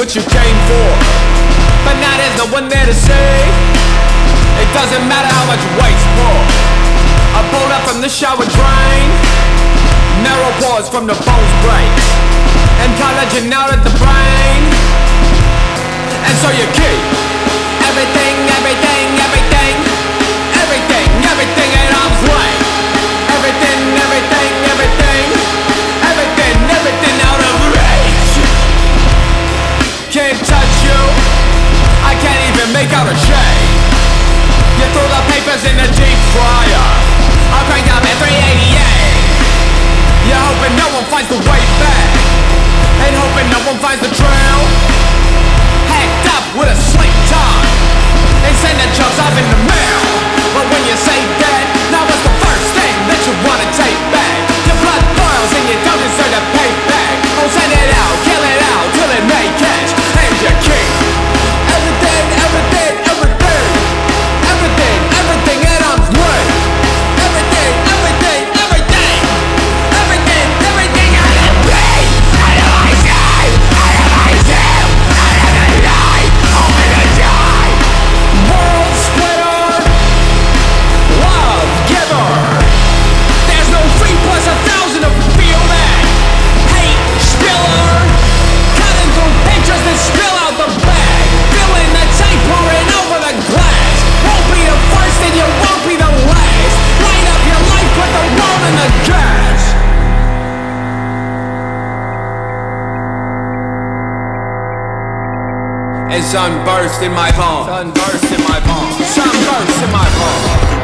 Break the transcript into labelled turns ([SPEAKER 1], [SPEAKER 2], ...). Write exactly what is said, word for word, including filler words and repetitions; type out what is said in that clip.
[SPEAKER 1] what you came for. But now there's no one there to say. It doesn't matter how much weight's pulled. I pulled up from the shower drain. Narrow pause from the bones break. And collagen out at the brain. And so you keep everything, everything, everything, everything, everything at arm's way. Everything, everything, everything, everything, everything out of reach. Can't touch you, I can't even make out a shade. You throw the papers in the deep fryer. I'll crank up at three eighty-eight. You're hoping no one finds the way back. Ain't hoping no one finds the trail. Hacked up with a slick tongue. They send the chunks off in the mail. But when you say that, now what's the first thing that you wanna take back? Your blood boils and you don't deserve to pay back. Oh, send it out, kill it out, till it may catch. And you keep everything, everything, everything, everything, everything at arm's way. Everything, everything, everything, everything, everything out of reach. Out of my sight, out of my soul, out of the light, over the die. World splitter, love giver. There's no three plus a thousand to feel that. Hate spiller, cutting through pictures that spill out the bag. Filling the tank, pouring over the glass. Won't be the first and you won't be the last. Light up your life, put the world in the gas. And sunburst in my palm. Sunburst in my palm. Sunburst in my palm.